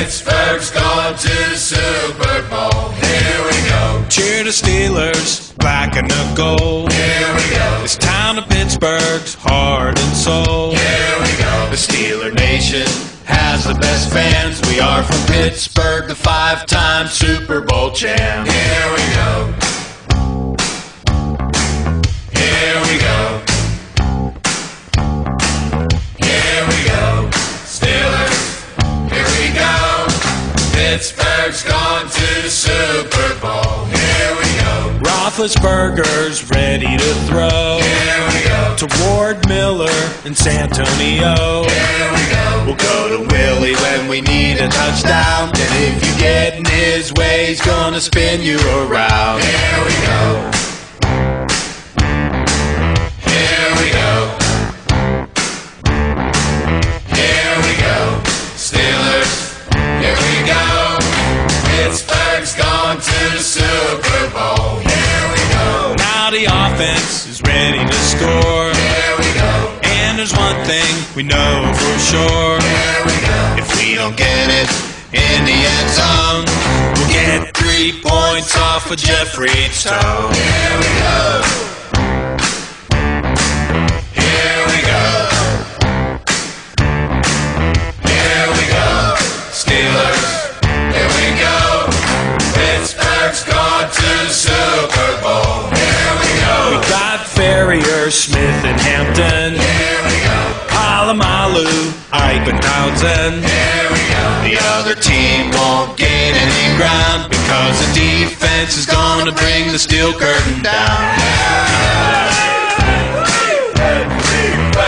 Pittsburgh's gone to the Super Bowl. Here we go. Cheer the Steelers, black and the gold. Here we go. This town of Pittsburgh's heart and soul. Here we go. The Steeler Nation has the best fans. We are from Pittsburgh, the 5-time Super Bowl champ. Here we go. Here we go. Here we go. Steelers, here we go. Pittsburgh's gone to the Super Bowl. Here we go. Roethlisberger's ready to throw. Here we go. To Ward Miller and Santonio. Here we go. We'll go to Willie when we need a touchdown. And if you get in his way, he's gonna spin you around. Here we go. Here we go. Here we go. Steelers, here we go. Pittsburgh's gone to the Super Bowl. Here we go. Now the offense is ready to score. Here we go. And there's one thing we know for sure. Here we go. If we don't get it in the end zone, we'll get 3 points off of Jeffrey's toe. Here we go. Here we go. Here we go. Steelers, here we go. Pittsburgh's gone to the Super Bowl. Here we go. We got Farrier, Smith, and Hampton. Here we go. Palomalu, Ike, and Townsend. Here we go. The other team won't gain any ground because the defense is gonna bring the steel curtain down. Everybody